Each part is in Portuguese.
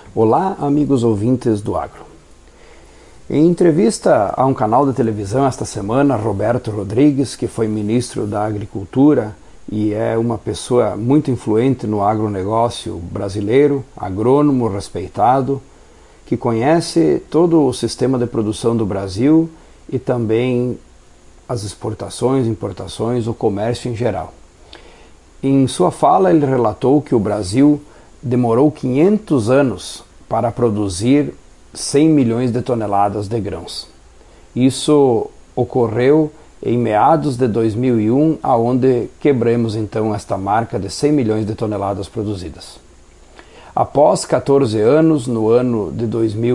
Olá, amigos ouvintes do Agro. Em entrevista a um canal de televisão esta semana, Roberto Rodrigues, que foi ministro da Agricultura e é uma pessoa muito influente no agronegócio brasileiro, agrônomo respeitado, que conhece todo o sistema de produção do Brasil e também as exportações, importações, o comércio em geral. Em sua fala, ele relatou que o Brasil demorou 500 anos para produzir 100 milhões de toneladas de grãos. Isso ocorreu em meados de 2001, aonde quebramos então esta marca de 100 milhões de toneladas produzidas. Após 14 anos, no ano de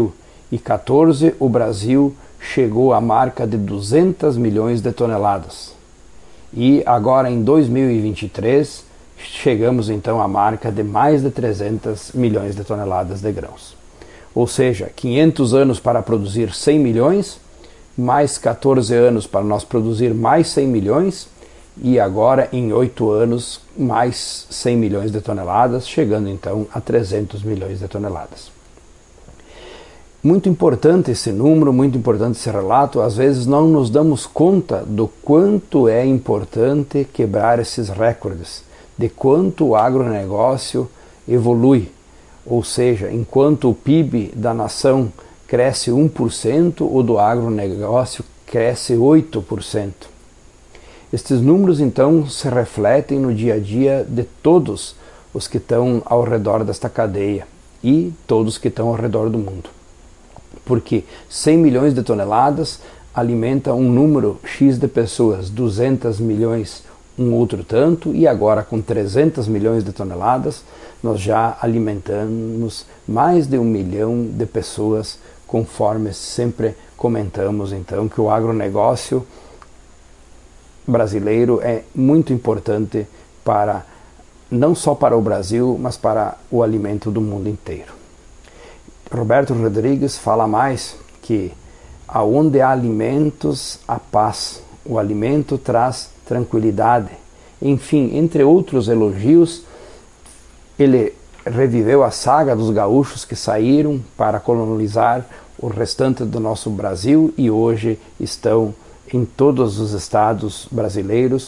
2014, o Brasil chegou à marca de 200 milhões de toneladas. E agora em 2023, chegamos então à marca de mais de 300 milhões de toneladas de grãos. Ou seja, 500 anos para produzir 100 milhões, mais 14 anos para nós produzir mais 100 milhões, e agora em 8 anos mais 100 milhões de toneladas, chegando então a 300 milhões de toneladas. Muito importante esse número, muito importante esse relato. Às vezes não nos damos conta do quanto é importante quebrar esses recordes, de quanto o agronegócio evolui. Ou seja, enquanto o PIB da nação cresce 1%, o do agronegócio cresce 8%. Estes números então se refletem no dia a dia de todos os que estão ao redor desta cadeia e todos que estão ao redor do mundo. Porque 100 milhões de toneladas alimenta um número X de pessoas, 200 milhões um outro tanto, e agora com 300 milhões de toneladas nós já alimentamos mais de 1 milhão de pessoas, conforme sempre comentamos então que o agronegócio brasileiro é muito importante para não só para o Brasil, mas para o alimento do mundo inteiro. Roberto Rodrigues fala mais que aonde há alimentos, há paz. O alimento traz tranquilidade. Enfim, entre outros elogios, ele reviveu a saga dos gaúchos que saíram para colonizar o restante do nosso Brasil e hoje estão em todos os estados brasileiros,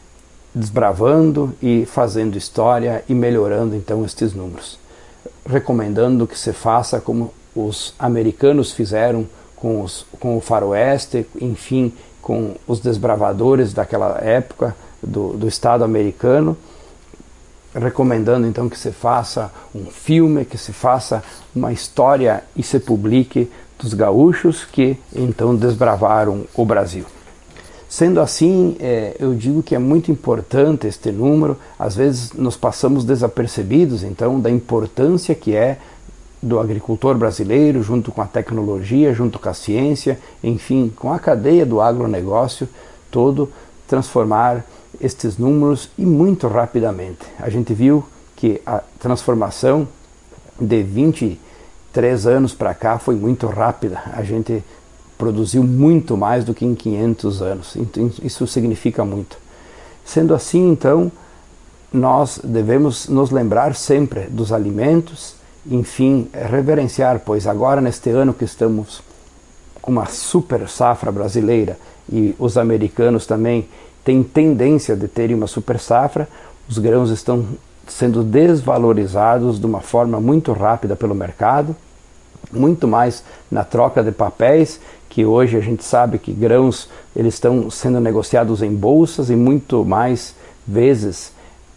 desbravando e fazendo história e melhorando então estes números. Recomendando que se faça como os americanos fizeram com o faroeste, enfim, com os desbravadores daquela época do Estado americano, recomendando então que se faça um filme, que se faça uma história e se publique dos gaúchos que então desbravaram o Brasil. Sendo assim, eu digo que é muito importante este número. Às vezes nos passamos desapercebidos então da importância que é do agricultor brasileiro, junto com a tecnologia, junto com a ciência, enfim, com a cadeia do agronegócio todo, transformar estes números e muito rapidamente. A gente viu que a transformação de 23 anos para cá foi muito rápida. A gente produziu muito mais do que em 500 anos. Então, isso significa muito. Sendo assim, então, nós devemos nos lembrar sempre dos alimentos, enfim, reverenciar, pois agora neste ano que estamos com uma super safra brasileira e os americanos também têm tendência de terem uma super safra, os grãos estão sendo desvalorizados de uma forma muito rápida pelo mercado, muito mais na troca de papéis, que hoje a gente sabe que grãos eles estão sendo negociados em bolsas e muito mais vezes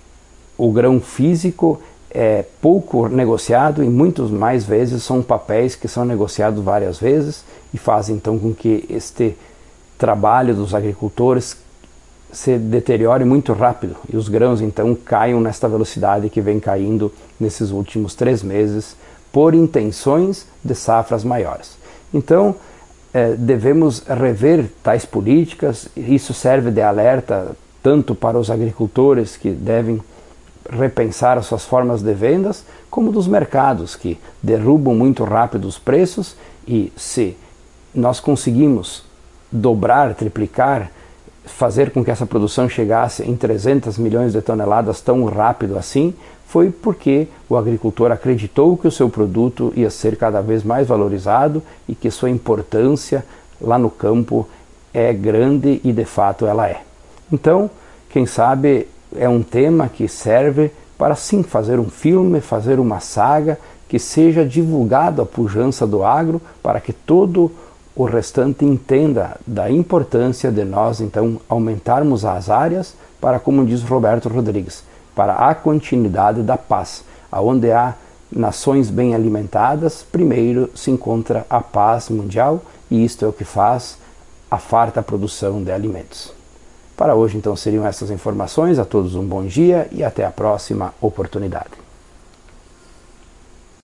o grão físico é pouco negociado e muitas mais vezes são papéis que são negociados várias vezes e fazem então com que este trabalho dos agricultores se deteriore muito rápido e os grãos então caiam nesta velocidade que vem caindo nesses últimos 3 meses por intenções de safras maiores. Então, devemos rever tais políticas. Isso serve de alerta tanto para os agricultores que devem repensar as suas formas de vendas, como dos mercados que derrubam muito rápido os preços, e se nós conseguimos dobrar, triplicar, fazer com que essa produção chegasse em 300 milhões de toneladas tão rápido assim, foi porque o agricultor acreditou que o seu produto ia ser cada vez mais valorizado e que sua importância lá no campo é grande e de fato ela é. Então, quem sabe é um tema que serve para sim fazer um filme, fazer uma saga que seja divulgado a pujança do agro para que todo o restante entenda da importância de nós então aumentarmos as áreas para, como diz Roberto Rodrigues, para a continuidade da paz. Aonde há nações bem alimentadas, primeiro se encontra a paz mundial e isto é o que faz a farta produção de alimentos. Para hoje então seriam essas informações. A todos um bom dia e até a próxima oportunidade.